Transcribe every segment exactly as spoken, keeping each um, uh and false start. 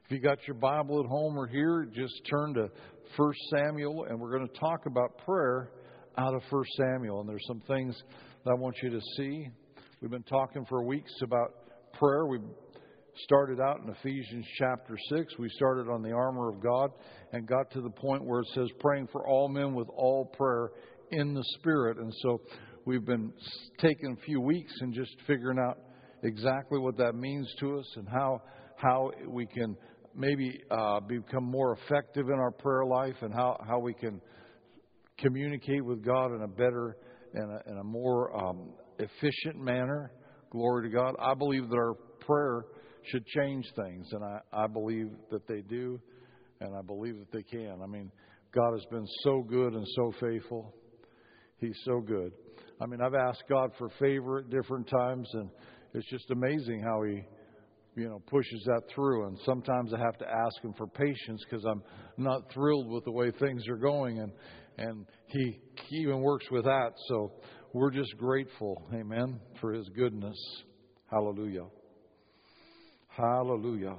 If you got your Bible at home or here, just turn to First Samuel, and we're going to talk about prayer out of First Samuel. And there's some things that I want you to see. We've been talking for weeks about prayer. We started out in Ephesians chapter six. We started on the armor of God and got to the point where it says praying for all men with all prayer in the Spirit. And so we've been taking a few weeks and just figuring out exactly what that means to us and how how we can maybe uh, become more effective in our prayer life and how, how we can communicate with God in a better and a, in a more um, efficient manner. Glory to God. I believe that our prayer should change things, and I, I believe that they do, and I believe that they can. I mean, God has been so good and so faithful. He's so good. I mean, I've asked God for favor at different times, and it's just amazing how He, you know, pushes that through. And sometimes I have to ask Him for patience because I'm not thrilled with the way things are going, and and He, he even works with that. So we're just grateful, amen, for His goodness. Hallelujah. Hallelujah.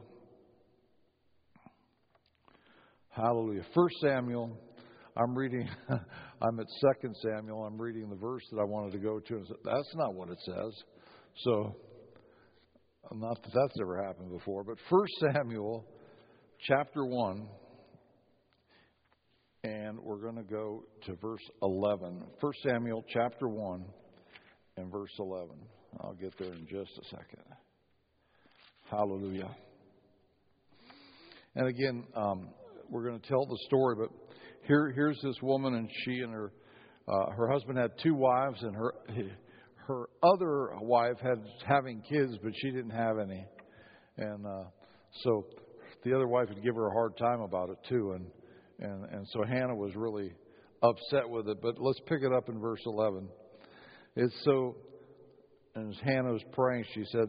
Hallelujah. First Samuel, I'm reading, I'm at Second Samuel, I'm reading the verse that I wanted to go to, and that's not what it says. So, not that that's ever happened before, but First Samuel chapter one, and we're going to go to verse eleven. First Samuel chapter one and verse eleven. I'll get there in just a second. Hallelujah. And again, um, we're going to tell the story, but here, here's this woman, and she and her uh, her husband had two wives, and her her other wife had having kids, but she didn't have any, and uh, so the other wife would give her a hard time about it too, and and and so Hannah was really upset with it. But let's pick it up in verse eleven. It's so, and as Hannah was praying, she said,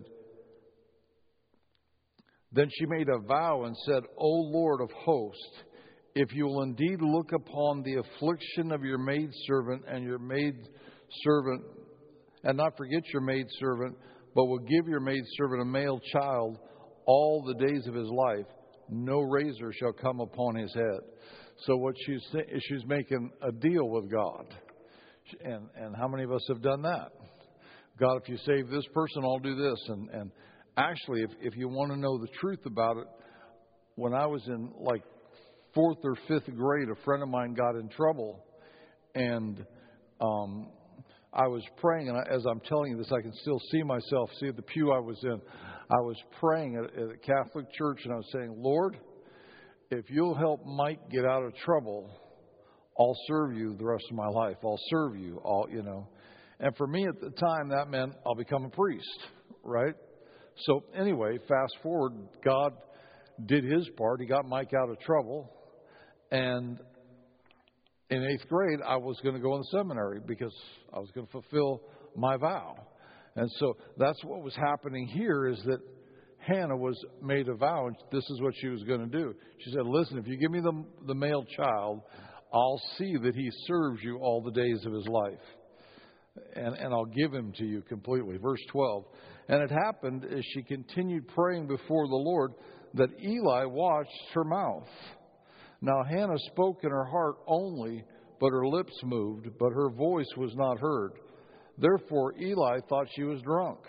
then she made a vow and said, O Lord of hosts, if you will indeed look upon the affliction of your maidservant and your maidservant, and not forget your maidservant, but will give your maidservant a male child all the days of his life, no razor shall come upon his head. So what she's she's making a deal with God. And and how many of us have done that? God, if you save this person, I'll do this. And, and actually, if, if you want to know the truth about it, when I was in like fourth or fifth grade, a friend of mine got in trouble. And um, I was praying, and I, as I'm telling you this, I can still see myself, see the pew I was in. I was praying at, at a Catholic church, and I was saying, Lord, if you'll help Mike get out of trouble, I'll serve you the rest of my life. I'll serve you, all you know. And for me at the time, that meant I'll become a priest, right? So anyway, fast forward, God did His part. He got Mike out of trouble. And in eighth grade, I was going to go in the seminary because I was going to fulfill my vow. And so that's what was happening here, is that Hannah was made a vow, and this is what she was going to do. She said, listen, if you give me the, the male child, I'll see that he serves you all the days of his life. And, and I'll give him to you completely. Verse twelve. And it happened as she continued praying before the Lord that Eli watched her mouth. Now Hannah spoke in her heart only, but her lips moved, but her voice was not heard. Therefore Eli thought she was drunk.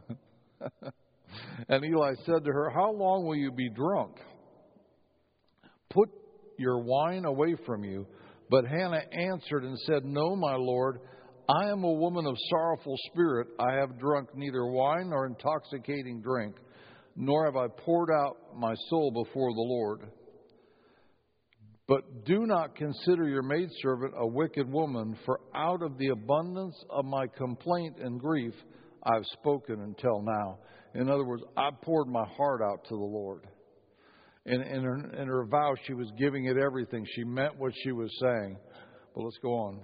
And Eli said to her, how long will you be drunk? Put your wine away from you. But Hannah answered and said, no, my Lord, I am a woman of sorrowful spirit. I have drunk neither wine nor intoxicating drink, nor have I poured out my soul before the Lord. But do not consider your maidservant a wicked woman, for out of the abundance of my complaint and grief I've spoken until now. In other words, I poured my heart out to the Lord. In, in, her, in her vow, she was giving it everything. She meant what she was saying. But let's go on.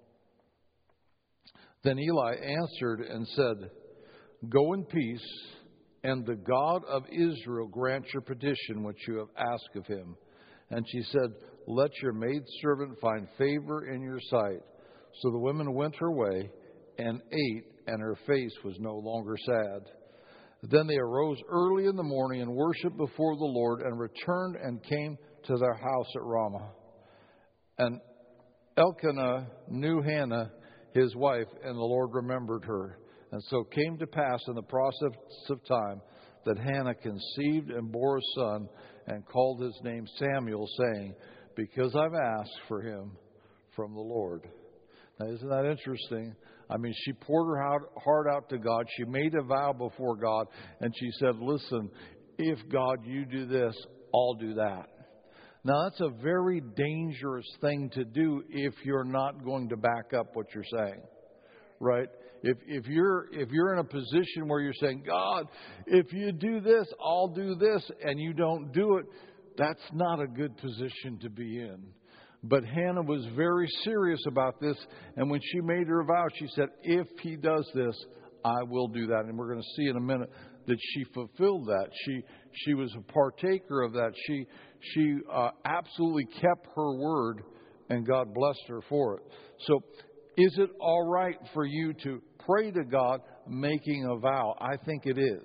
Then Eli answered and said, go in peace, and the God of Israel grant your petition which you have asked of him. And she said, let your maidservant find favor in your sight. So the woman went her way and ate, and her face was no longer sad. Then they arose early in the morning and worshipped before the Lord and returned and came to their house at Ramah. And Elkanah knew Hannah, his wife, and the Lord remembered her. And so it came to pass in the process of time that Hannah conceived and bore a son and called his name Samuel, saying, because I've asked for him from the Lord. Now, isn't that interesting? I mean, she poured her heart out to God. She made a vow before God, and she said, listen, if God, you do this, I'll do that. Now, that's a very dangerous thing to do if you're not going to back up what you're saying, right? If if you're if you're in a position where you're saying, God, if you do this, I'll do this, and you don't do it, that's not a good position to be in. But Hannah was very serious about this, and when she made her vow, she said, if he does this, I will do that. And we're going to see in a minute that she fulfilled that. She she was a partaker of that. She she uh, absolutely kept her word, and God blessed her for it. So is it all right for you to pray to God making a vow? I think it is.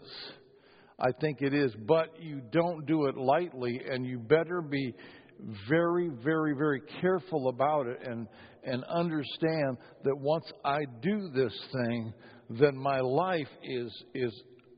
I think it is. But you don't do it lightly, and you better be very, very, very careful about it and, and understand that once I do this thing, then my life is is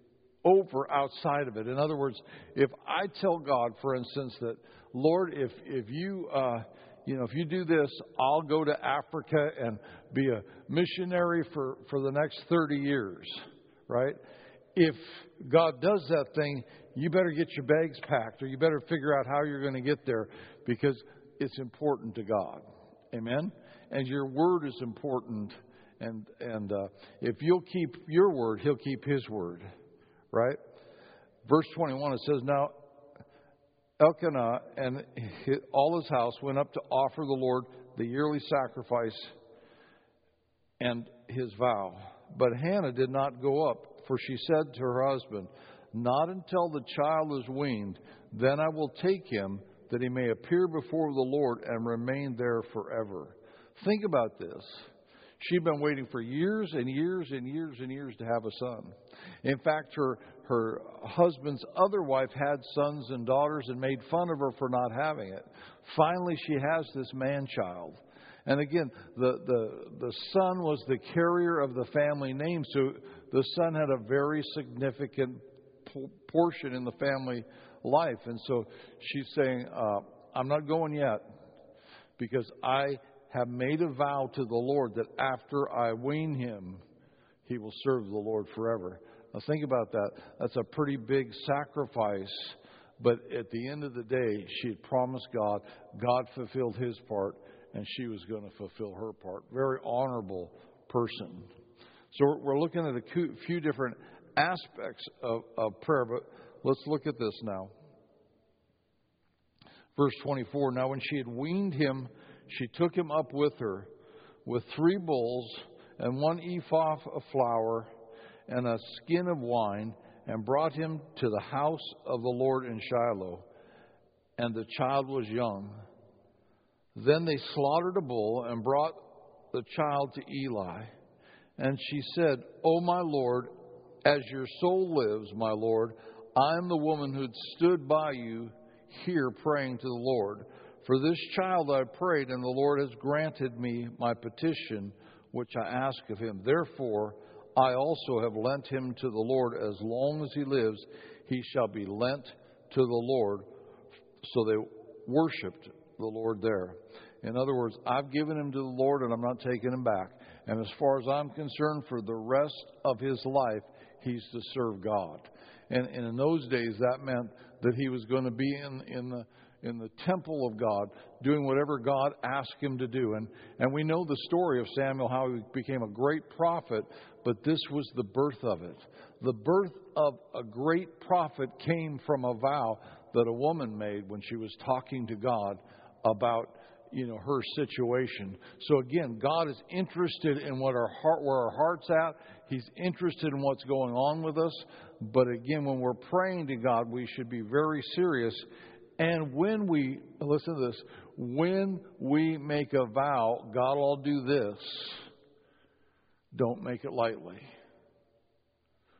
over outside of it. In other words, if I tell God, for instance, that, Lord, if if you uh, you know if you do this, I'll go to Africa and be a missionary for, for the next thirty years, right? If God does that thing, you better get your bags packed, or you better figure out how you're going to get there, because it's important to God. Amen? And your word is important. And and uh, if you'll keep your word, He'll keep His word. Right? Verse twenty-one, it says, now Elkanah and his, all his house went up to offer the Lord the yearly sacrifice and his vow. But Hannah did not go up, for she said to her husband, not until the child is weaned, then I will take him, that he may appear before the Lord and remain there forever. Think about this. She'd been waiting for years and years and years and years to have a son. In fact, her her husband's other wife had sons and daughters and made fun of her for not having it. Finally, she has this man-child. And again, the, the, the son was the carrier of the family name, so the son had a very significant portion in the family life. And so she's saying, uh, I'm not going yet, because I have made a vow to the Lord that after I wean him, he will serve the Lord forever. Now think about that. That's a pretty big sacrifice. But at the end of the day, she had promised God. God fulfilled his part, and she was going to fulfill her part. Very honorable person. So we're looking at a few different aspects of, of prayer, but let's look at this now. Verse twenty-four, now when she had weaned him, she took him up with her with three bulls and one ephah of flour and a skin of wine, and brought him to the house of the Lord in Shiloh. And the child was young. Then they slaughtered a bull and brought the child to Eli. And she said, O my Lord, as your soul lives, my Lord, I am the woman who stood by you here praying to the Lord. For this child I prayed, and the Lord has granted me my petition, which I ask of him. Therefore, I also have lent him to the Lord. As long as he lives, he shall be lent to the Lord. So they worshiped the Lord there. In other words, I've given him to the Lord, and I'm not taking him back. And as far as I'm concerned, for the rest of his life, he's to serve God. And, and in those days, that meant that he was going to be in, in the in the temple of God, doing whatever God asked him to do. And, and we know the story of Samuel, how he became a great prophet, but this was the birth of it. The birth of a great prophet came from a vow that a woman made when she was talking to God about, you know, her situation. So again, God is interested in what our heart, where our heart's at. He's interested in what's going on with us. But again, when we're praying to God, we should be very serious. And when we, listen to this, when we make a vow, God, I'll do this, don't make it lightly.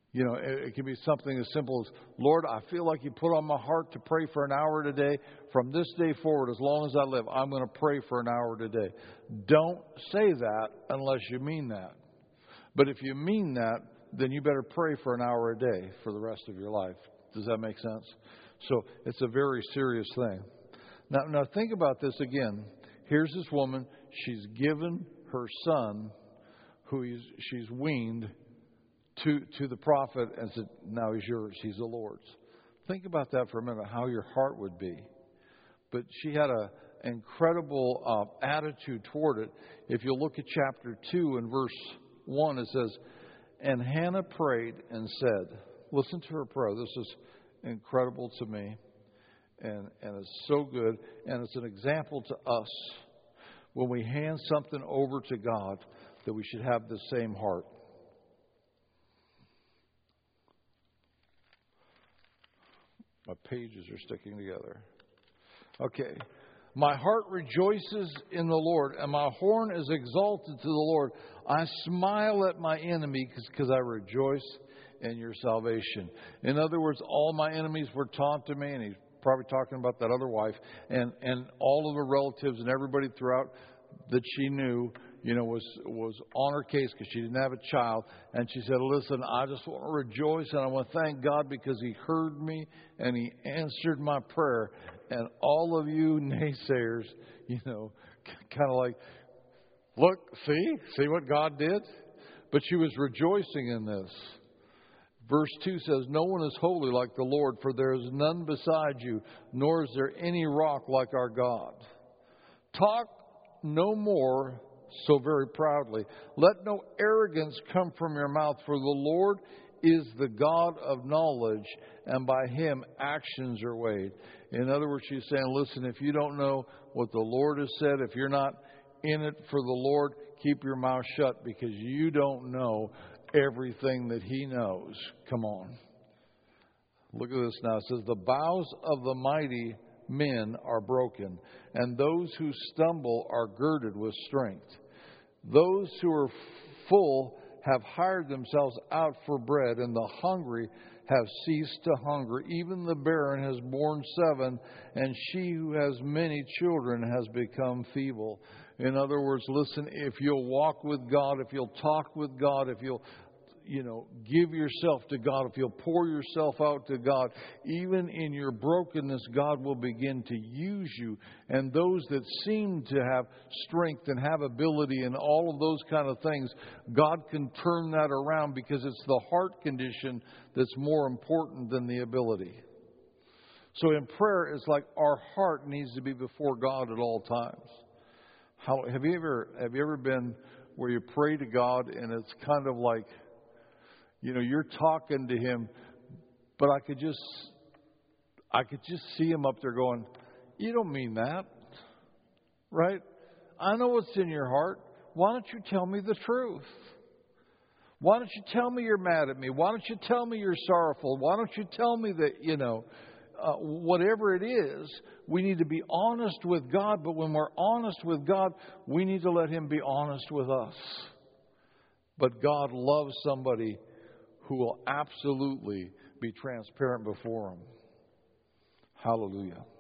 You know, it, it can be something as simple as, Lord, I feel like you put on my heart to pray for an hour today. From this day forward, as long as I live, I'm going to pray for an hour today. Don't say that unless you mean that. But if you mean that, then you better pray for an hour a day for the rest of your life. Does that make sense? So it's a very serious thing. Now, now think about this again. Here's this woman. She's given her son, who he's, she's weaned, to, to the prophet and said, now he's yours. He's the Lord's. Think about that for a minute, how your heart would be. But she had an incredible uh, attitude toward it. If you look at chapter two and verse one, it says, and Hannah prayed and said, listen to her prayer. This is incredible to me. And, and it's so good. And it's an example to us. When we hand something over to God, that we should have the same heart. My pages are sticking together. Okay. My heart rejoices in the Lord, and my horn is exalted to the Lord. I smile at my enemy because I rejoice in your salvation. In other words, all my enemies were taunting me, and he's probably talking about that other wife, and, and all of the relatives and everybody throughout that she knew, you know, was was on her case because she didn't have a child. And she said, listen, I just want to rejoice and I want to thank God because he heard me and he answered my prayer. And all of you naysayers, you know, kind of like, look, see, see what God did? But she was rejoicing in this. Verse two says, no one is holy like the Lord, for there is none beside you, nor is there any rock like our God. Talk no more so very proudly. Let no arrogance come from your mouth, for the Lord is the God of knowledge, and by him actions are weighed. In other words, she's saying, listen, if you don't know what the Lord has said, if you're not in it for the Lord, keep your mouth shut, because you don't know everything that he knows. Come on. Look at this now. It says, the bows of the mighty men are broken, and those who stumble are girded with strength. Those who are full have hired themselves out for bread, and the hungry have ceased to hunger. Even the barren has borne seven, and she who has many children has become feeble. In other words, listen, if you'll walk with God, if you'll talk with God, if you'll you know, give yourself to God, if you'll pour yourself out to God, even in your brokenness, God will begin to use you. And those that seem to have strength and have ability and all of those kind of things, God can turn that around, because it's the heart condition that's more important than the ability. So in prayer, it's like our heart needs to be before God at all times. How, have you ever have you ever been where you pray to God and it's kind of like, you know, you're talking to him, but I could just, I could just see him up there going, you don't mean that, right? I know what's in your heart. Why don't you tell me the truth? Why don't you tell me you're mad at me? Why don't you tell me you're sorrowful? Why don't you tell me that, you know, uh, whatever it is, we need to be honest with God. But when we're honest with God, we need to let him be honest with us. But God loves somebody who will absolutely be transparent before him. Hallelujah.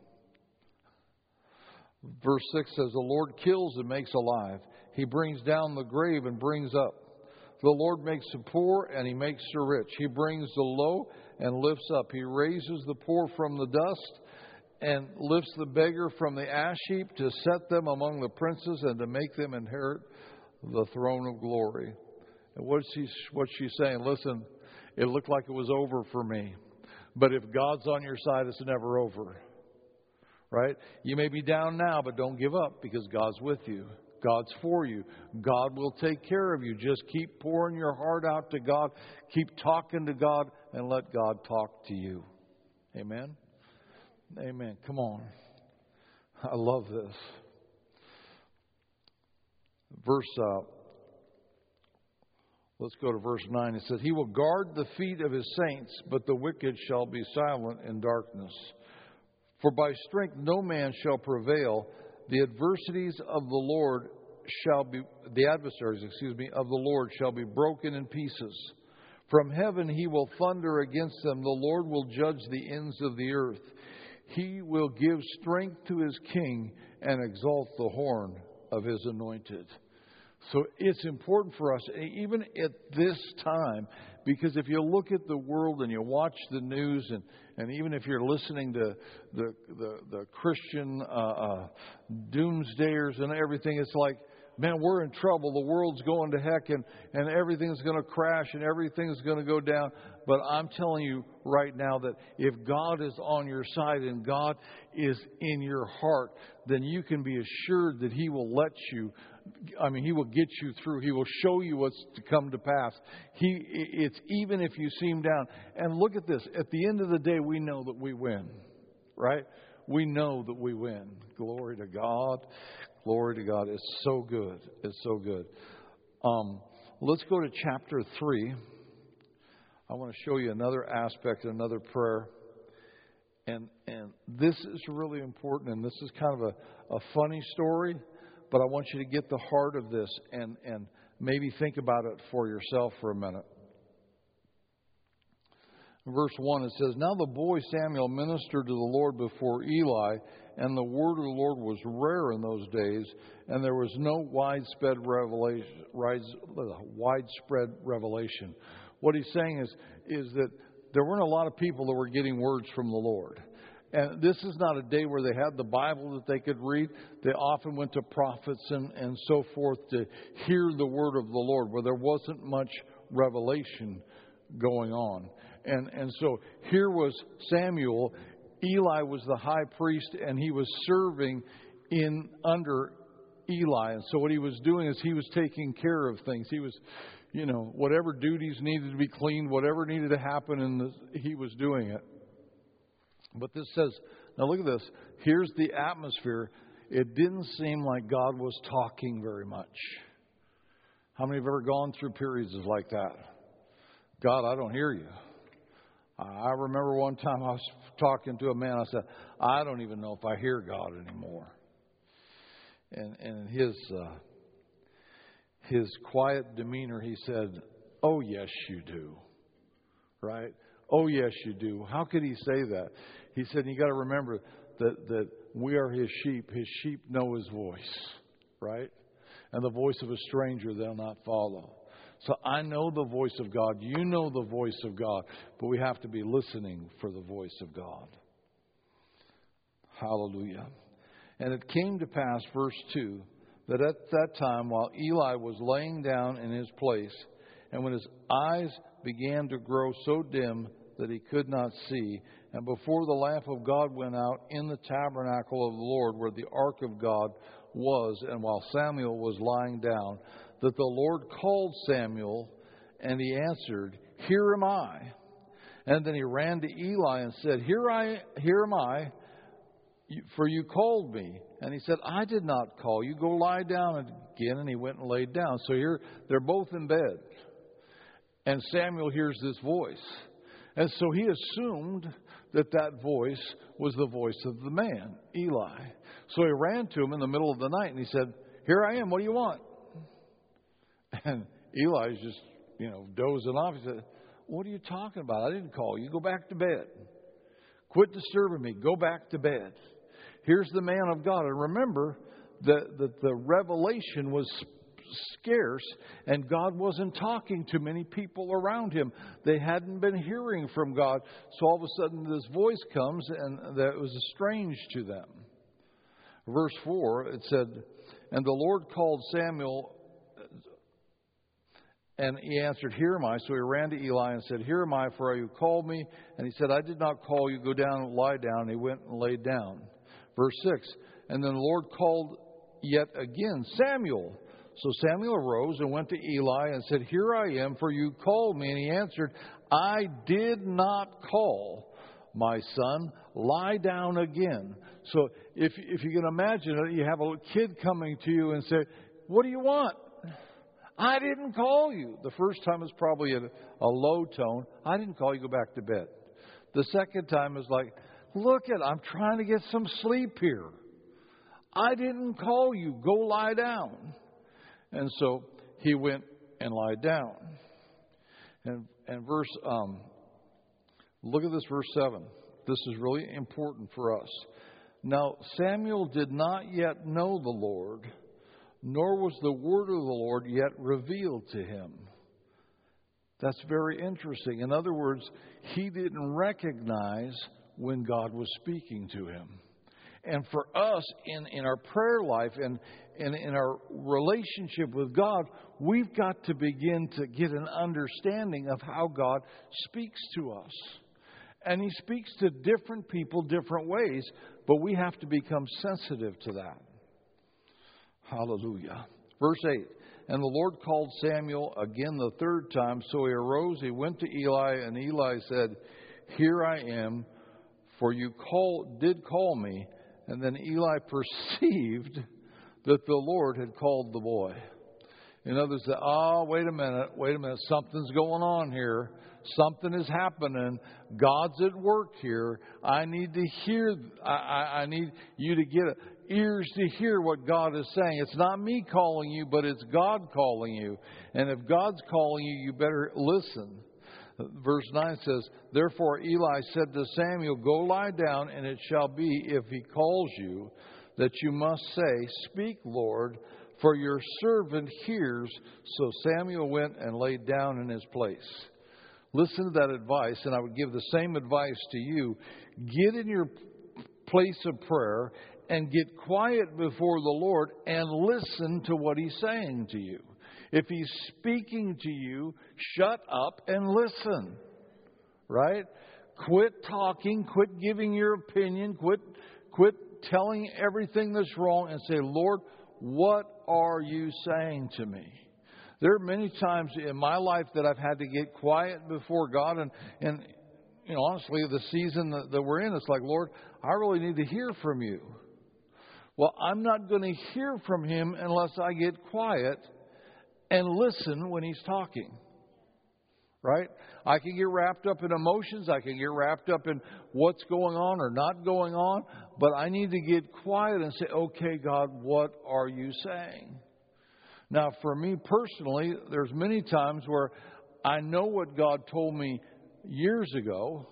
Verse six says, the Lord kills and makes alive. He brings down the grave and brings up. The Lord makes the poor and he makes the rich. He brings the low and lifts up. He raises the poor from the dust and lifts the beggar from the ash heap, to set them among the princes and to make them inherit the throne of glory. And what's she, what's she saying? Listen, it looked like it was over for me. But if God's on your side, it's never over. Right? You may be down now, but don't give up, because God's with you. God's for you. God will take care of you. Just keep pouring your heart out to God. Keep talking to God, and let God talk to you. Amen? Amen. Come on. I love this. Verse uh, Let's go to verse nine. It says, he will guard the feet of his saints, but the wicked shall be silent in darkness. For by strength no man shall prevail. The adversities of the Lord shall be, the adversaries, excuse me, of the Lord shall be broken in pieces. From heaven he will thunder against them. The Lord will judge the ends of the earth. He will give strength to his king and exalt the horn of his anointed. So it's important for us, even at this time, because if you look at the world and you watch the news, and, and even if you're listening to the the, the Christian uh, uh, doomsdayers and everything, it's like, man, we're in trouble. The world's going to heck, and, and everything's going to crash and everything's going to go down. But I'm telling you right now that if God is on your side and God is in your heart, then you can be assured that He will let you, I mean, He will get you through. He will show you what's to come to pass. He, it's even if you seem down. And look at this. At the end of the day, we know that we win, right? We know that we win. Glory to God. Glory to God. It's so good. It's so good. Um, let's go to chapter three. I want to show you another aspect, another prayer. And and this is really important. And this is kind of a, a funny story, but I want you to get the heart of this and, and maybe think about it for yourself for a minute. Verse one, it says, Now the boy Samuel ministered to the Lord before Eli, and the word of the Lord was rare in those days, and there was no widespread revelation. Widespread revelation. What he's saying is, is that there weren't a lot of people that were getting words from the Lord. And this is not a day where they had the Bible that they could read. They often went to prophets and, and so forth to hear the word of the Lord, where there wasn't much revelation going on. And and so here was Samuel. Eli was the high priest, and he was serving in under Eli. And so what he was doing is he was taking care of things. He was, you know, whatever duties needed to be cleaned, whatever needed to happen, and he was doing it. But this says, now look at this. Here's the atmosphere. It didn't seem like God was talking very much. How many have ever gone through periods like that? God, I don't hear you. I remember one time I was talking to a man. I said, I don't even know if I hear God anymore. And and his uh, his quiet demeanor, he said, oh, yes, you do. Right? Oh, yes, you do. How could he say that? He said, you got to remember that, that we are his sheep. His sheep know his voice. Right? And the voice of a stranger they'll not follow. So I know the voice of God. You know the voice of God. But we have to be listening for the voice of God. Hallelujah. And it came to pass, verse two, that at that time while Eli was laying down in his place, and when his eyes began to grow so dim that he could not see, and before the lamp of God went out in the tabernacle of the Lord where the ark of God was, and while Samuel was lying down, that the Lord called Samuel, and he answered, Here am I. And then he ran to Eli and said, Here I, here am I, for you called me. And he said, I did not call you. Go lie down again. And he went and laid down. So here, they're both in bed. And Samuel hears this voice. And so he assumed that that voice was the voice of the man, Eli. So he ran to him in the middle of the night and he said, Here I am. What do you want? And Eli's just, you know, dozing off. He said, What are you talking about? I didn't call you. Go back to bed. Quit disturbing me. Go back to bed. Here's the man of God. And remember that the, the revelation was scarce, and God wasn't talking to many people around him. They hadn't been hearing from God. So all of a sudden this voice comes, and that was strange to them. Verse four, it said, And the Lord called Samuel, and he answered, Here am I. So he ran to Eli and said, Here am I, for you called me. And he said, I did not call you. Go down and lie down. And he went and laid down. Verse six, And then the Lord called yet again, Samuel. So Samuel arose and went to Eli and said, Here I am, for you called me. And he answered, I did not call, my son. Lie down again. So if, if you can imagine it, you have a kid coming to you and say, What do you want? I didn't call you. The first time is probably a, a low tone. I didn't call you. Go back to bed. The second time is like, Look at, I'm trying to get some sleep here. I didn't call you. Go lie down. And so he went and lied down. And, and verse, um, look at this, verse seven. This is really important for us. Now, Samuel did not yet know the Lord, nor was the word of the Lord yet revealed to him. That's very interesting. In other words, he didn't recognize when God was speaking to him. And for us, in, in our prayer life and, and in our relationship with God, we've got to begin to get an understanding of how God speaks to us. And He speaks to different people different ways, but we have to become sensitive to that. Hallelujah. Verse eight. And the Lord called Samuel again the third time. So he arose, he went to Eli, and Eli said, Here I am, for you call, did call me. And then Eli perceived that the Lord had called the boy. In other words, ah, wait a minute, wait a minute, something's going on here. Something is happening. God's at work here. I need to hear, I, I, I need you to get ears to hear what God is saying. It's not me calling you, but it's God calling you. And if God's calling you, you better listen. Verse nine says, Therefore Eli said to Samuel, Go lie down, and it shall be, if he calls you, that you must say, Speak, Lord, for your servant hears. So Samuel went and laid down in his place. Listen to that advice, and I would give the same advice to you. Get in your place of prayer and get quiet before the Lord and listen to what He's saying to you. If He's speaking to you, shut up and listen. Right? Quit talking, quit giving your opinion, quit, quit telling everything that's wrong, and say, Lord, what are you saying to me? There are many times in my life that I've had to get quiet before God. And, and you know, honestly, the season that, that we're in, it's like, Lord, I really need to hear from you. Well, I'm not going to hear from Him unless I get quiet and listen when He's talking. Right? I can get wrapped up in emotions. I can get wrapped up in what's going on or not going on. But I need to get quiet and say, okay, God, what are you saying? Now, for me personally, there's many times where I know what God told me years ago,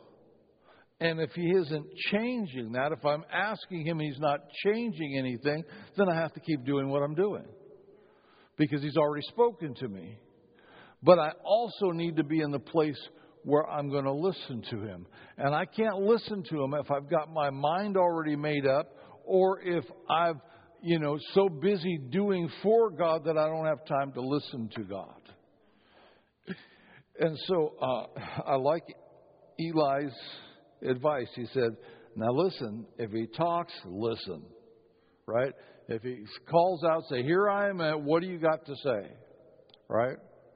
and if He isn't changing that, if I'm asking Him, He's not changing anything, then I have to keep doing what I'm doing because He's already spoken to me. But I also need to be in the place where I'm going to listen to Him. And I can't listen to Him if I've got my mind already made up or if I've you know, so busy doing for God that I don't have time to listen to God. And so uh, I like Eli's advice. He said, now listen, if he talks, listen. Right? If he calls out, say, here I am, what do you got to say? Right?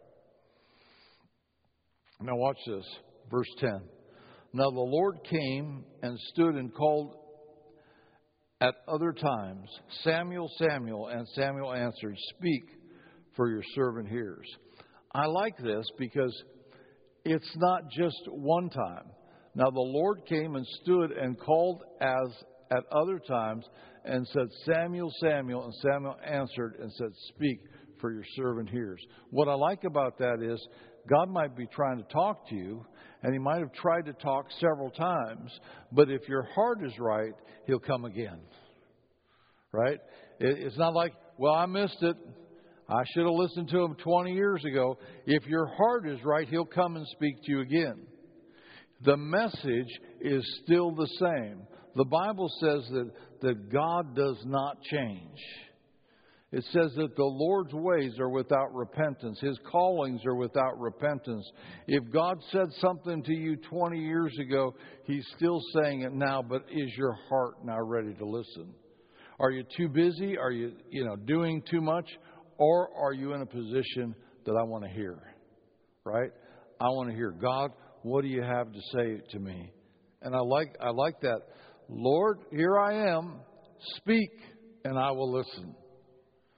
Now watch this. Verse ten. Now the Lord came and stood and called at other times, Samuel, Samuel, and Samuel answered, Speak, for your servant hears. I like this because it's not just one time. Now the Lord came and stood and called as at other times and said, Samuel, Samuel, and Samuel answered and said, Speak, for your servant hears. What I like about that is God might be trying to talk to you, and He might have tried to talk several times, but if your heart is right, He'll come again. Right? It's not like, well, I missed it. I should have listened to Him twenty years ago. If your heart is right, He'll come and speak to you again. The message is still the same. The Bible says that, that God does not change. It says that the Lord's ways are without repentance. His callings are without repentance. If God said something to you twenty years ago, He's still saying it now, but is your heart now ready to listen? Are you too busy? Are you, you know, doing too much? Or are you in a position that I want to hear? Right? I want to hear, God, what do you have to say to me? And I like I like that. Lord, here I am. Speak, and I will listen.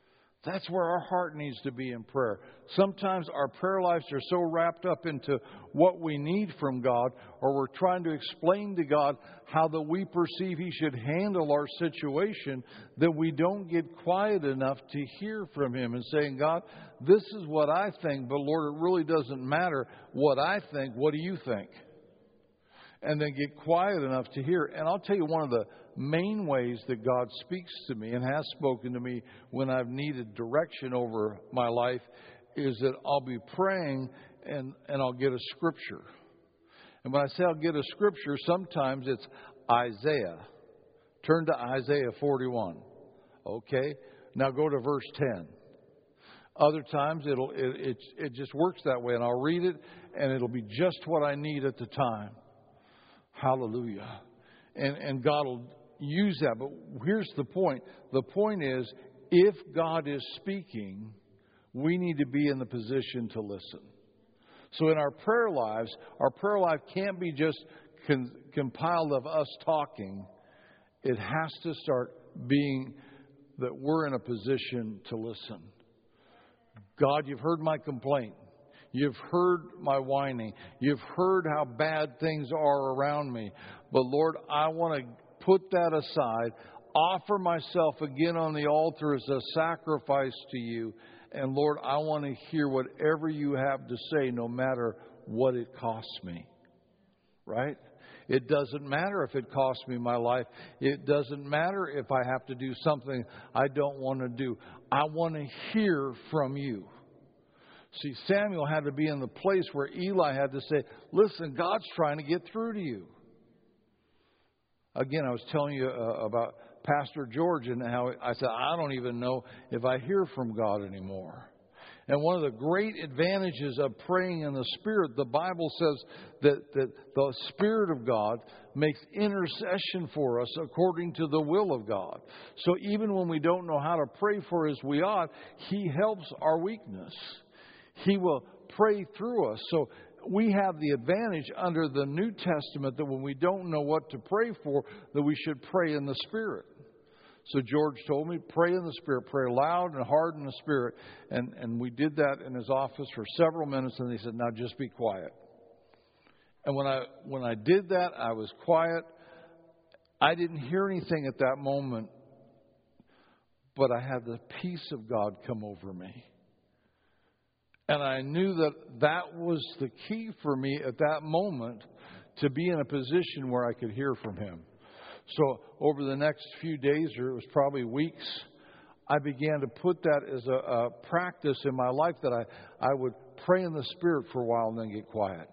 That's where our heart needs to be in prayer. Sometimes our prayer lives are so wrapped up into what we need from God, or we're trying to explain to God how that we perceive He should handle our situation, that we don't get quiet enough to hear from Him and saying, God, this is what I think, but Lord, it really doesn't matter what I think. What do you think? And then get quiet enough to hear. And I'll tell you, one of the main ways that God speaks to me and has spoken to me when I've needed direction over my life is that I'll be praying and, and I'll get a scripture. And when I say I'll get a scripture, sometimes it's Isaiah. Turn to Isaiah forty-one. Okay? Now go to verse ten. Other times it'll it, it, it just works that way, and I'll read it and it'll be just what I need at the time. Hallelujah. And and God will use that. But here's the point. The point is, if God is speaking, we need to be in the position to listen. So in our prayer lives, our prayer life can't be just con- compiled of us talking. It has to start being that we're in a position to listen. God, you've heard my complaint. You've heard my whining. You've heard how bad things are around me. But Lord, I want to put that aside, offer myself again on the altar as a sacrifice to you. And Lord, I want to hear whatever you have to say, no matter what it costs me. Right? It doesn't matter if it costs me my life. It doesn't matter if I have to do something I don't want to do. I want to hear from you. See, Samuel had to be in the place where Eli had to say, listen, God's trying to get through to you. Again, I was telling you uh, about Pastor George and how I said, I don't even know if I hear from God anymore. And one of the great advantages of praying in the Spirit, the Bible says that, that the Spirit of God makes intercession for us according to the will of God. So even when we don't know how to pray for as we ought, He helps our weakness. He will pray through us. So we have the advantage under the New Testament that when we don't know what to pray for, that we should pray in the Spirit. So George told me, pray in the Spirit, pray loud and hard in the Spirit. And, and we did that in his office for several minutes, and he said, now just be quiet. And when I when I did that, I was quiet. I didn't hear anything at that moment, but I had the peace of God come over me. And I knew that that was the key for me at that moment, to be in a position where I could hear from Him. So over the next few days, or it was probably weeks, I began to put that as a, a practice in my life, that I, I would pray in the Spirit for a while and then get quiet.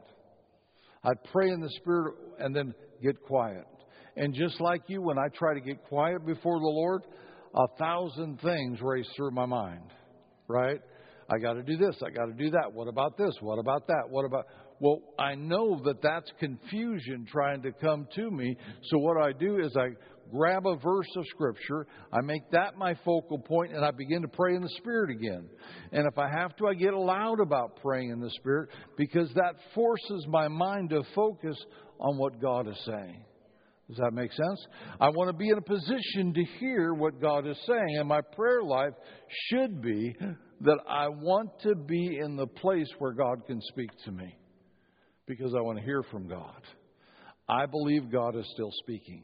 I'd pray in the Spirit and then get quiet. And just like you, when I try to get quiet before the Lord, a thousand things race through my mind, right? I got to do this. I got to do that. What about this? What about that? What about... Well, I know that that's confusion trying to come to me. So what I do is I grab a verse of Scripture, I make that my focal point, and I begin to pray in the Spirit again. And if I have to, I get loud about praying in the Spirit, because that forces my mind to focus on what God is saying. Does that make sense? I want to be in a position to hear what God is saying. And my prayer life should be that I want to be in the place where God can speak to me, because I want to hear from God. I believe God is still speaking.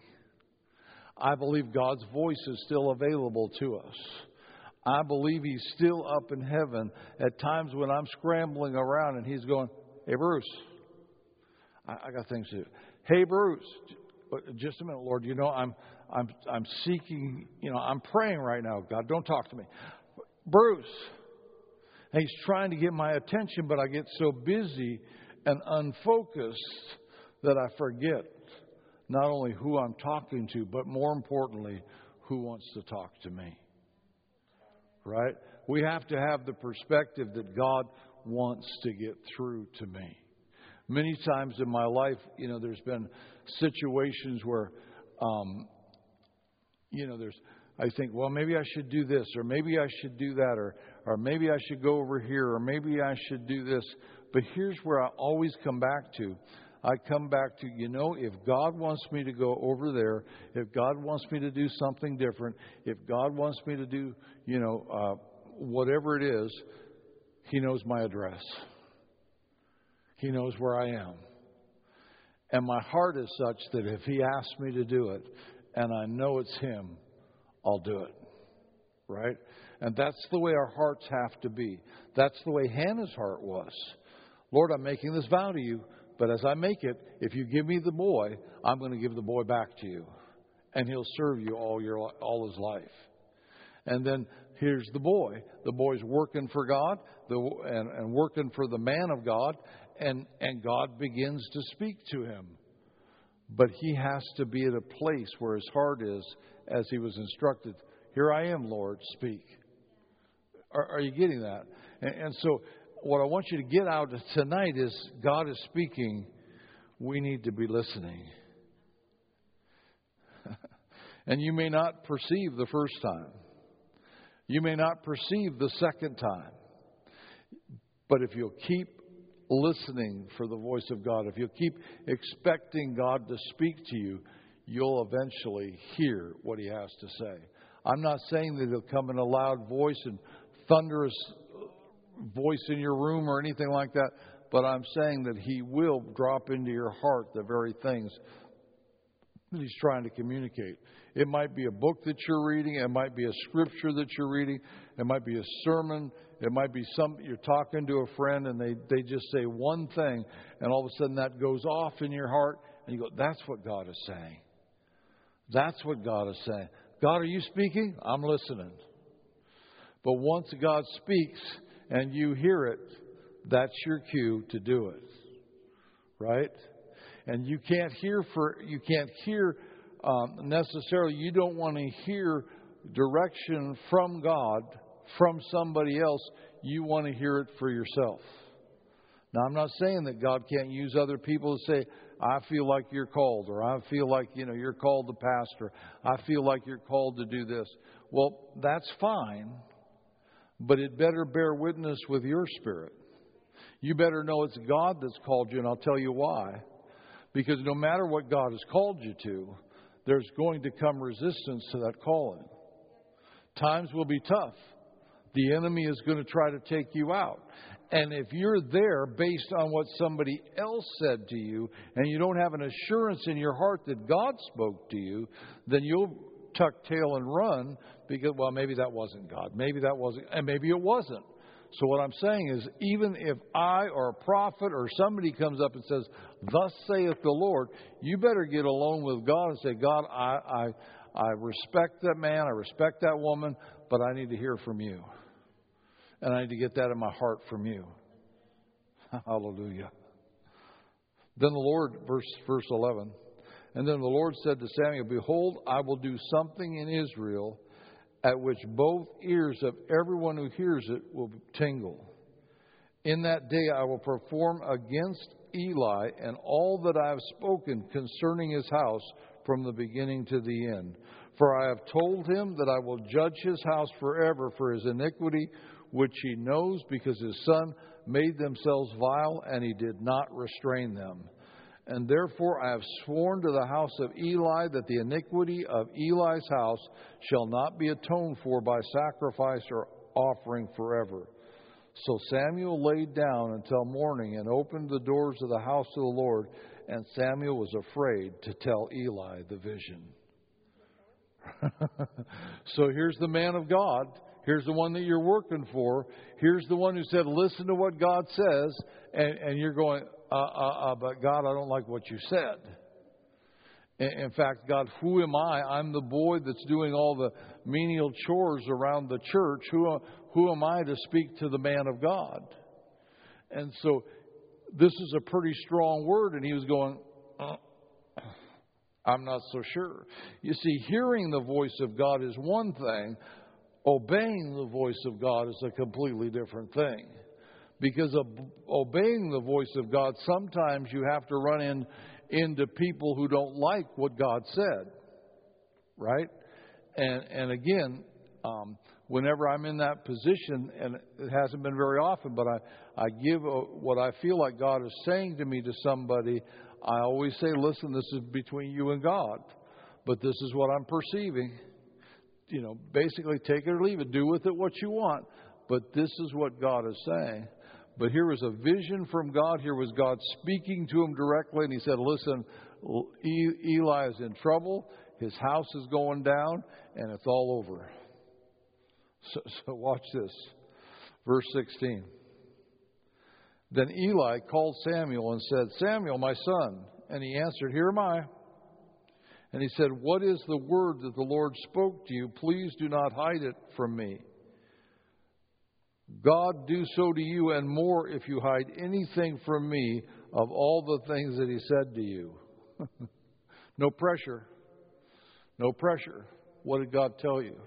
I believe God's voice is still available to us. I believe He's still up in heaven at times when I'm scrambling around and He's going, hey, Bruce, I, I got things to do. Hey, Bruce, just a minute, Lord. You know, I'm I'm I'm seeking, you know, I'm praying right now. God, don't talk to me. Bruce. And He's trying to get my attention, but I get so busy and unfocused that I forget not only who I'm talking to, but more importantly, who wants to talk to me. Right? We have to have the perspective that God wants to get through to me. Many times in my life, you know, there's been situations where, um, you know, there's, I think, well, maybe I should do this, or maybe I should do that, or, or maybe I should go over here, or maybe I should do this. But here's where I always come back to. I come back to, you know, if God wants me to go over there, if God wants me to do something different, if God wants me to do, you know, uh, whatever it is, He knows my address. He knows where I am. And my heart is such that if He asks me to do it, and I know it's Him, I'll do it. Right? And that's the way our hearts have to be. That's the way Hannah's heart was. Lord, I'm making this vow to you, but as I make it, if you give me the boy, I'm going to give the boy back to you. And he'll serve you all your all his life. And then here's the boy. The boy's working for God the, and, and working for the man of God. And, and God begins to speak to him. But he has to be at a place where his heart is, as he was instructed. Here I am, Lord, speak. Are, are you getting that? And, and so what I want you to get out tonight is God is speaking. We need to be listening. And you may not perceive the first time. You may not perceive the second time. But if you'll keep listening for the voice of God, if you'll keep expecting God to speak to you, you'll eventually hear what He has to say. I'm not saying that He'll come in a loud voice and thunderous voice in your room or anything like that, but I'm saying that He will drop into your heart the very things that He's trying to communicate. It might be a book that you're reading. It might be a scripture that you're reading. It might be a sermon. It might be some, you're talking to a friend and they, they just say one thing and all of a sudden that goes off in your heart and you go, that's what God is saying. That's what God is saying. God, are you speaking? I'm listening. But once God speaks and you hear it, that's your cue to do it. Right? And you can't hear for you can't hear um, necessarily. You don't want to hear direction from God from somebody else. You want to hear it for yourself. Now, I'm not saying that God can't use other people to say, "I feel like you're called," or "I feel like you know you're called to pastor." "I feel like you're called to do this." Well, that's fine, but it better bear witness with your spirit. You better know it's God that's called you, and I'll tell you why. Because no matter what God has called you to, there's going to come resistance to that calling. Times will be tough. The enemy is going to try to take you out. And if you're there based on what somebody else said to you, and you don't have an assurance in your heart that God spoke to you, then you'll tuck tail and run because, well, maybe that wasn't God. Maybe that wasn't, and maybe it wasn't. So what I'm saying is, even if I or a prophet or somebody comes up and says, "Thus saith the Lord," you better get alone with God and say, "God, I, I, I respect that man, I respect that woman, but I need to hear from you. And I need to get that in my heart from you." Hallelujah. Then the Lord, verse, verse eleven, and then the Lord said to Samuel, "Behold, I will do something in Israel at which both ears of everyone who hears it will tingle. In that day I will perform against Eli and all that I have spoken concerning his house from the beginning to the end. For I have told him that I will judge his house forever for his iniquity, which he knows, because his son made themselves vile, and he did not restrain them. And therefore I have sworn to the house of Eli that the iniquity of Eli's house shall not be atoned for by sacrifice or offering forever." So Samuel laid down until morning and opened the doors of the house of the Lord, and Samuel was afraid to tell Eli the vision. So here's the man of God. Here's the one that you're working for. Here's the one who said, "Listen to what God says," and, and you're going, Uh, uh, uh, but God, I don't like what you said. In, in fact, God, who am I? I'm the boy that's doing all the menial chores around the church. Who, who am I to speak to the man of God? And so this is a pretty strong word. And he was going, uh, I'm not so sure. You see, hearing the voice of God is one thing. Obeying the voice of God is a completely different thing. Because of obeying the voice of God, sometimes you have to run in, into people who don't like what God said. Right? And, and again, um, whenever I'm in that position, and it hasn't been very often, but I, I give a, what I feel like God is saying to me to somebody, I always say, "Listen, this is between you and God. But this is what I'm perceiving. You know, basically take it or leave it. Do with it what you want. but this is what God is saying. But here was a vision from God. Here was God speaking to him directly. And he said, listen, Eli is in trouble. His house is going down, and it's all over. So, so watch this. Verse sixteen. Then Eli called Samuel and said, Samuel, my son. And he answered, here am I. And he said, what is the word that the Lord spoke to you? Please do not hide it from me. God do so to you and more if you hide anything from me of all the things that he said to you. No pressure. No pressure. What did God tell you?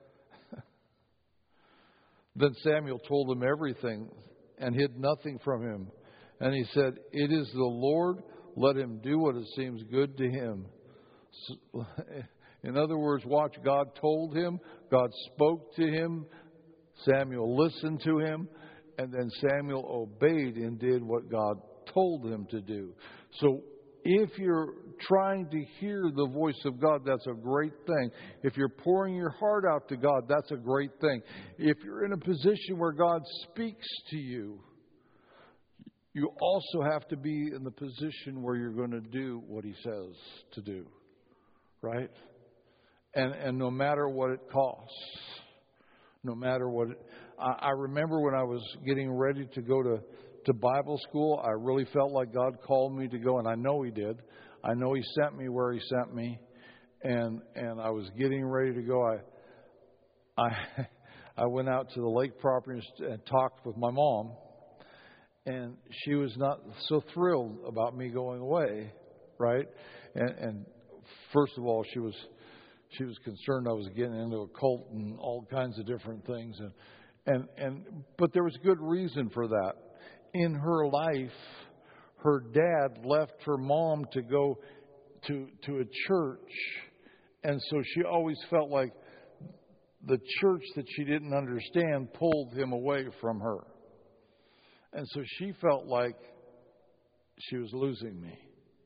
Then Samuel told him everything and hid nothing from him. And he said, it is the Lord. Let him do what it seems good to him. So, in other words, watch, God told him. God spoke to him. Samuel listened to him. And then Samuel obeyed and did what God told him to do. So if you're trying to hear the voice of God, that's a great thing. If you're pouring your heart out to God, that's a great thing. If you're in a position where God speaks to you, you also have to be in the position where you're going to do what he says to do. Right? And and no matter what it costs, no matter what it, I, I remember when I was getting ready to go to to Bible school, I really felt like God called me to go, and I know he did. I know he sent me where he sent me, and and I was getting ready to go. I I I went out to the lake property and, and talked with my mom, and she was not so thrilled about me going away, right? And and first of all, she was she was concerned I was getting into a cult and all kinds of different things, and and and but there was good reason for that. In her life, her dad left her mom to go to to a church, and so she always felt like the church that she didn't understand pulled him away from her. And so she felt like she was losing me.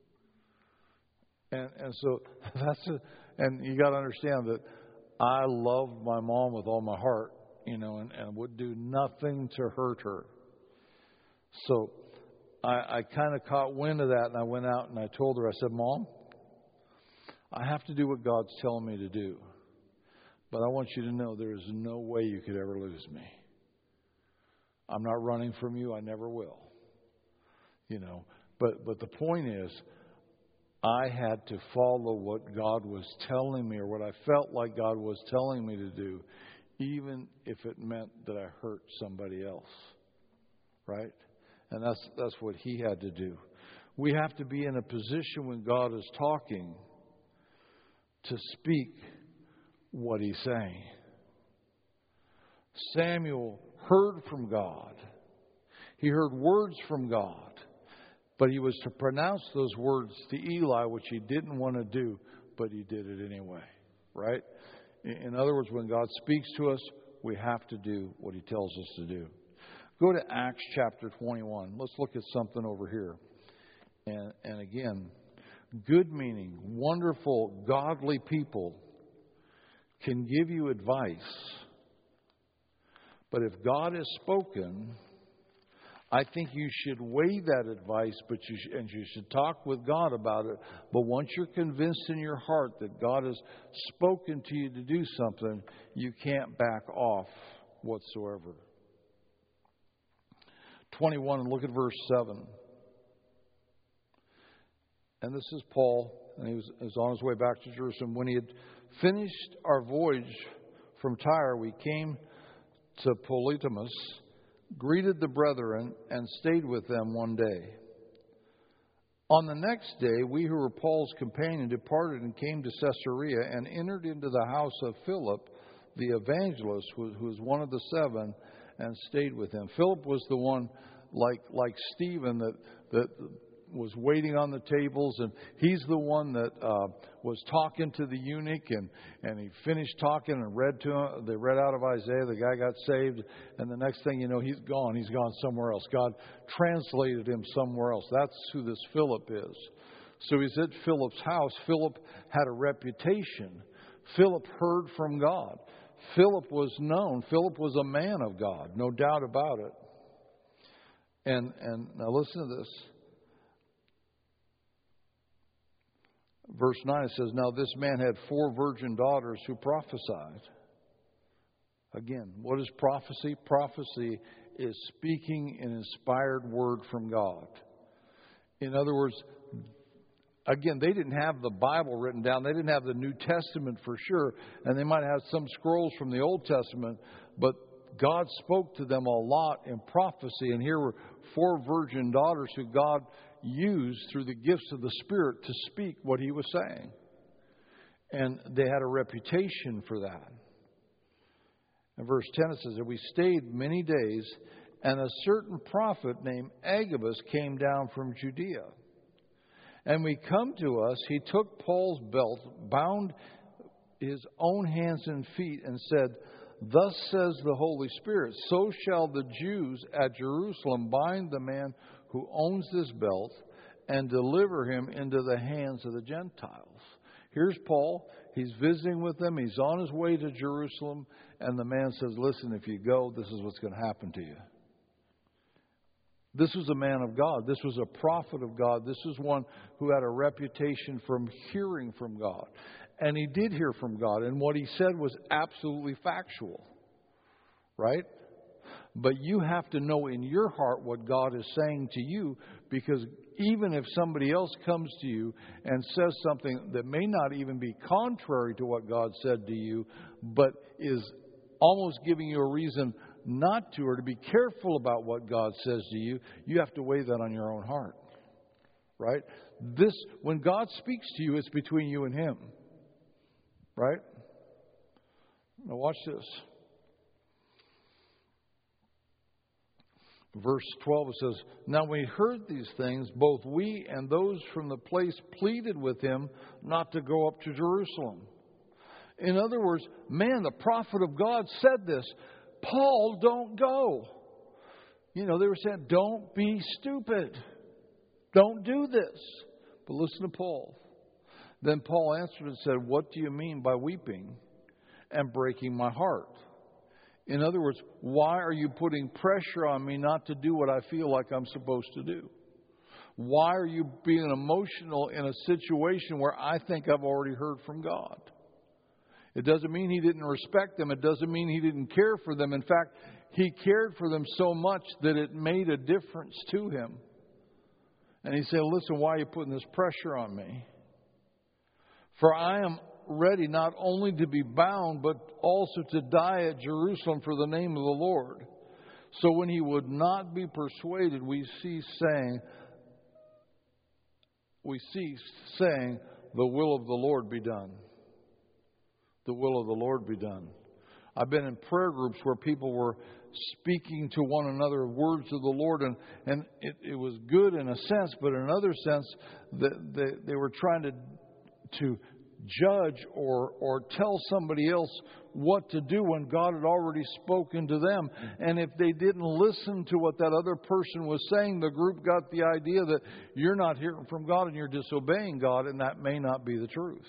And and so that's a, and you got to understand that I loved my mom with all my heart, you know, and, and would do nothing to hurt her. So I, I kind of caught wind of that, and I went out and I told her, I said, Mom, I have to do what God's telling me to do. But I want you to know there is no way you could ever lose me. I'm not running from you. I never will. You know, but but the point is, I had to follow what God was telling me, or what I felt like God was telling me to do, even if it meant that I hurt somebody else. Right? And that's that's what he had to do. We have to be in a position when God is talking to speak what he's saying. Samuel heard from God. He heard words from God. But he was to pronounce those words to Eli, which he didn't want to do, but he did it anyway. Right? In other words, when God speaks to us, we have to do what he tells us to do. Go to Acts chapter twenty-one. Let's look at something over here. And, and again, good meaning, wonderful, godly people can give you advice. But if God has spoken, I think you should weigh that advice, but you sh- and you should talk with God about it. But once you're convinced in your heart that God has spoken to you to do something, you can't back off whatsoever. twenty-one, and look at verse seven. And this is Paul, and he was, he was on his way back to Jerusalem. When he had finished our voyage from Tyre, we came to Polytamus, greeted the brethren, and stayed with them one day. On the next day, we who were Paul's companion departed and came to Caesarea and entered into the house of Philip, the evangelist, who, who was one of the seven, and stayed with him. Philip was the one, like like Stephen, that that was waiting on the tables, and he's the one that uh, was talking to the eunuch, and, and he finished talking and read to him. They read out of Isaiah. The guy got saved, and the next thing you know, he's gone. He's gone somewhere else. God translated him somewhere else. That's who this Philip is. So he's at Philip's house. Philip had a reputation. Philip heard from God. Philip was known. Philip was a man of God, no doubt about it. And and now listen to this. Verse nine, it says, now this man had four virgin daughters who prophesied. Again, what is prophecy? Prophecy is speaking an inspired word from God. In other words, again, they didn't have the Bible written down. They didn't have the New Testament for sure. And they might have some scrolls from the Old Testament. But God spoke to them a lot in prophecy. And here were four virgin daughters who God used through the gifts of the Spirit to speak what He was saying. And they had a reputation for that. In verse ten it says that we stayed many days, and a certain prophet named Agabus came down from Judea. And we come to us, he took Paul's belt, bound his own hands and feet, and said, thus says the Holy Spirit, so shall the Jews at Jerusalem bind the man who owns this belt and deliver him into the hands of the Gentiles. Here's Paul. He's visiting with them. He's on his way to Jerusalem. And the man says, listen, if you go, this is what's going to happen to you. This was a man of God. This was a prophet of God. This was one who had a reputation from hearing from God. And he did hear from God. And what he said was absolutely factual. Right? But you have to know in your heart what God is saying to you, because even if somebody else comes to you and says something that may not even be contrary to what God said to you, but is almost giving you a reason not to, or to be careful about what God says to you, you have to weigh that on your own heart. Right? This, when God speaks to you, it's between you and Him. Right? Now watch this. Verse twelve, it says, now when he heard these things, both we and those from the place pleaded with him not to go up to Jerusalem. In other words, man, the prophet of God said this. Paul, don't go. You know, they were saying, don't be stupid. Don't do this. But listen to Paul. Then Paul answered and said, what do you mean by weeping and breaking my heart? In other words, why are you putting pressure on me not to do what I feel like I'm supposed to do? Why are you being emotional in a situation where I think I've already heard from God? It doesn't mean he didn't respect them. It doesn't mean he didn't care for them. In fact, he cared for them so much that it made a difference to him. And he said, listen, why are you putting this pressure on me? For I am ready not only to be bound, but also to die at Jerusalem for the name of the Lord. So when he would not be persuaded, we cease saying, we ceased saying, the will of the Lord be done. The will of the Lord be done. I've been in prayer groups where people were speaking to one another words of the Lord, and, and it, it was good in a sense, but in another sense, that they, they were trying to to judge or or tell somebody else what to do when God had already spoken to them. And if they didn't listen to what that other person was saying, the group got the idea that you're not hearing from God and you're disobeying God, and that may not be the truth.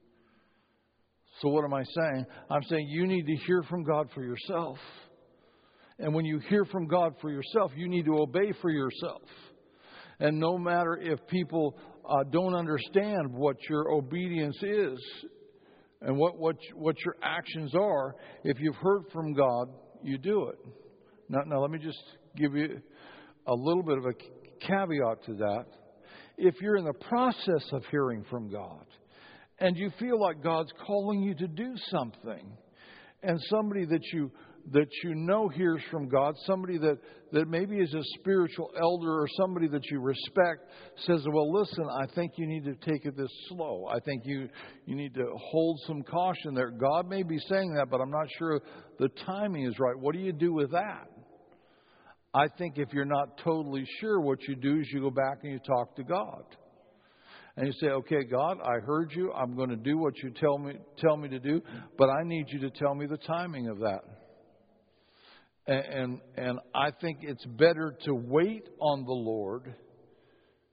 So what am I saying? I'm saying you need to hear from God for yourself. And when you hear from God for yourself, you need to obey for yourself. And no matter if people uh, don't understand what your obedience is and what, what, what your actions are, if you've heard from God, you do it. Now, now, let me just give you a little bit of a caveat to that. If you're in the process of hearing from God and you feel like God's calling you to do something, and somebody that you that you know hears from God, somebody that, that maybe is a spiritual elder or somebody that you respect says, well, listen, I think you need to take it this slow. I think you, you need to hold some caution there. God may be saying that, but I'm not sure the timing is right. What do you do with that? I think if you're not totally sure, what you do is you go back and you talk to God. And you say, okay, God, I heard you. I'm going to do what you tell me, tell me to do, but I need you to tell me the timing of that. And, and and I think it's better to wait on the Lord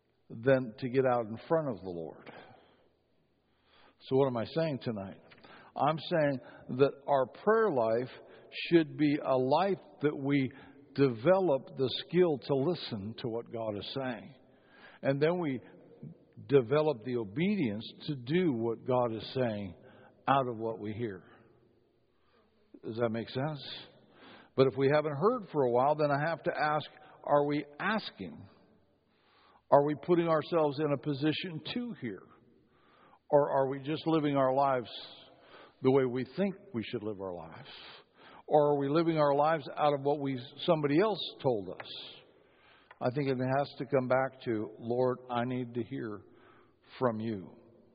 than to get out in front of the Lord. So what am I saying tonight? I'm saying that our prayer life should be a life that we develop the skill to listen to what God is saying. And then we develop the obedience to do what God is saying out of what we hear. Does that make sense? But if we haven't heard for a while, then I have to ask, are we asking? Are we putting ourselves in a position to hear? Or are we just living our lives the way we think we should live our lives? Or are we living our lives out of what we somebody else told us? I think it has to come back to, Lord, I need to hear from you.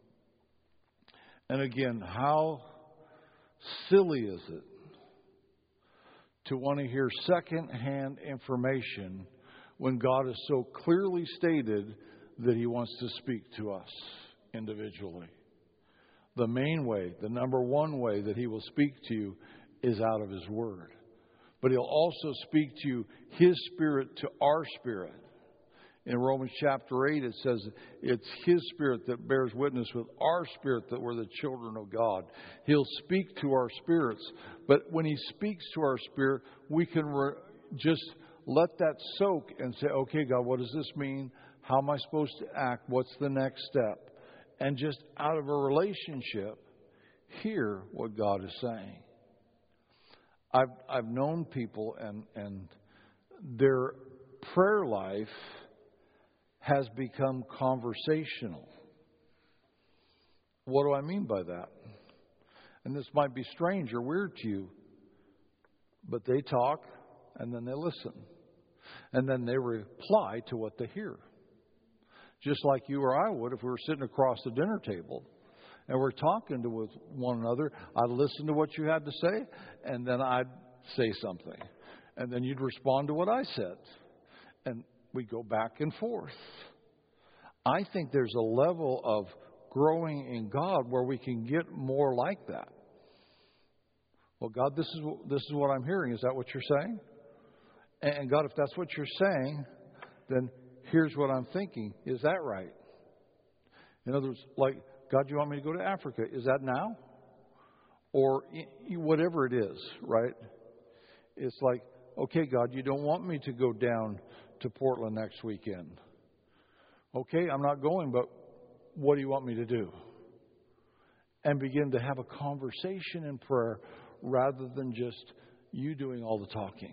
And again, how silly is it to want to hear second-hand information when God has so clearly stated that He wants to speak to us individually? The main way, the number one way that He will speak to you is out of His Word. But He'll also speak to you, His Spirit to our spirit. In Romans chapter eight, it says it's His Spirit that bears witness with our spirit that we're the children of God. He'll speak to our spirits. But when He speaks to our spirit, we can re- just let that soak and say, okay, God, what does this mean? How am I supposed to act? What's the next step? And just out of a relationship, hear what God is saying. I've I've known people and, and their prayer life has become conversational. What do I mean by that? And this might be strange or weird to you, but they talk and then they listen. And then they reply to what they hear. Just like you or I would if we were sitting across the dinner table and we're talking to with one another. I'd listen to what you had to say, and then I'd say something. And then you'd respond to what I said. And we go back and forth. I think there's a level of growing in God where we can get more like that. Well, God, this is this is what I'm hearing. Is that what you're saying? And God, if that's what you're saying, then here's what I'm thinking. Is that right? In other words, like, God, you want me to go to Africa? Is that now? Or whatever it is, right? It's like, okay, God, you don't want me to go down to Portland next weekend. Okay, I'm not going, but what do you want me to do? And begin to have a conversation in prayer rather than just you doing all the talking.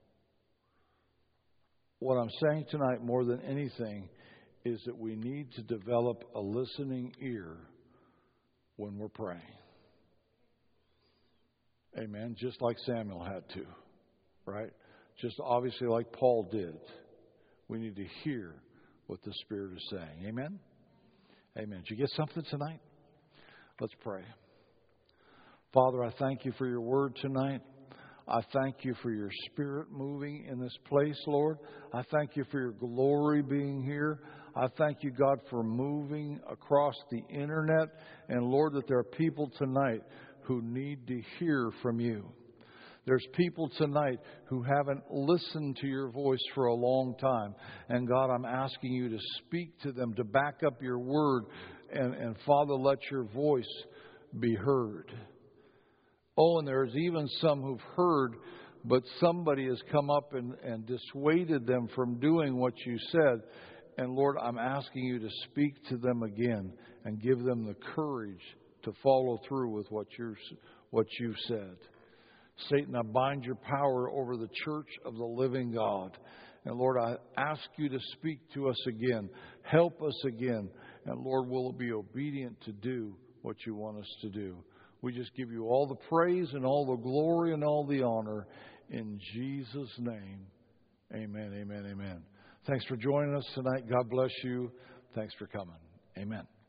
What I'm saying tonight more than anything is that we need to develop a listening ear when we're praying. Amen. Just like Samuel had to, right? Just obviously like Paul did. We need to hear what the Spirit is saying. Amen? Amen. Did you get something tonight? Let's pray. Father, I thank you for your word tonight. I thank you for your Spirit moving in this place, Lord. I thank you for your glory being here. I thank you, God, for moving across the internet. And, Lord, that there are people tonight who need to hear from you. There's people tonight who haven't listened to your voice for a long time. And, God, I'm asking you to speak to them, to back up your word. And, and Father, let your voice be heard. Oh, and there's even some who've heard, but somebody has come up and, and dissuaded them from doing what you said. And Lord, I'm asking you to speak to them again and give them the courage to follow through with what you're, what you've said. Satan, I bind your power over the church of the living God. And Lord, I ask you to speak to us again. Help us again. And Lord, we'll be obedient to do what you want us to do. We just give you all the praise and all the glory and all the honor in Jesus' name. Amen, amen, amen. Thanks for joining us tonight. God bless you. Thanks for coming. Amen.